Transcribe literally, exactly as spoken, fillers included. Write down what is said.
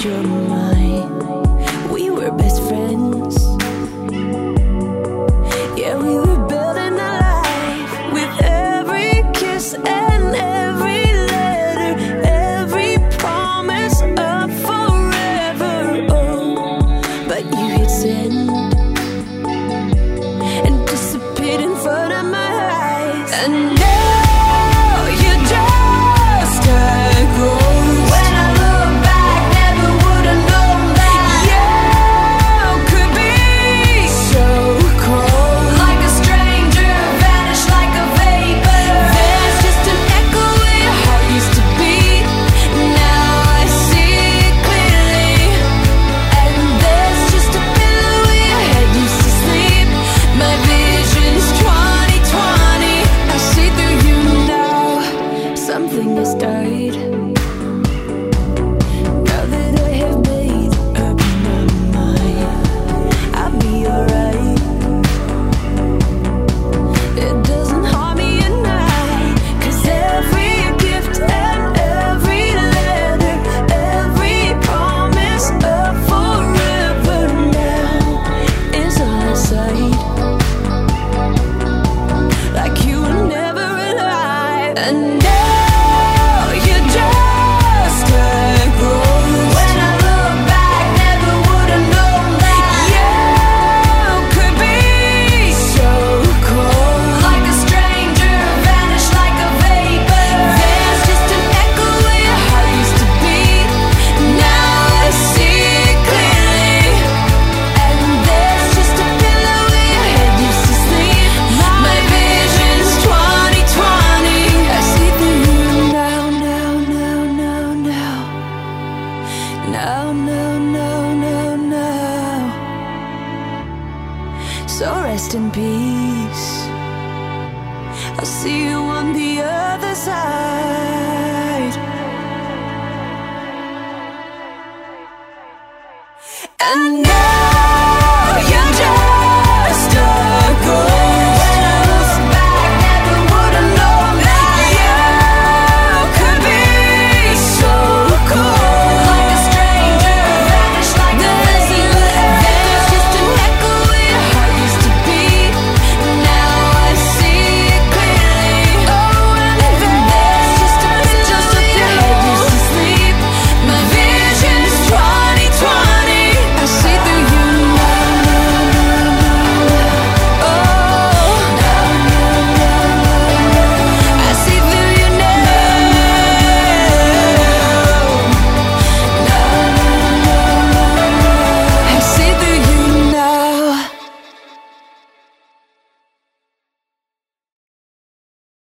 lost your mind. We were best friends. Yeah, we were building a life with every kiss and every letter, every promise of forever. Oh, but you hit send and disappeared in front of my eyes. And now you're just a ghost. When I look back, never would have known that you could be so cold. Like a stranger, vanish like a vapor. There's just an echo where your heart used to beat. Now I see it clearly. And there's just a pillow where your head used to sleep. My vision's twenty twenty. I see through you now. Something has died. Now that I have made up my mind, I'll be alright. It doesn't harm me at night, 'cause every gift and every letter, every promise of forever now is on my side. Like you were never alive. And now you're just a ghost. When I look back, never would have known that you could be so cold. Like a stranger, vanish like a vapor. There's just an echo where your heart used to beat. Now I see it clearly. And there's just a pillow where your head used to sleep. My vision's twenty twenty. I see through you now, now, now, now, now. Now, now, now, now, now. So rest in peace. I'll see you on the other side. And now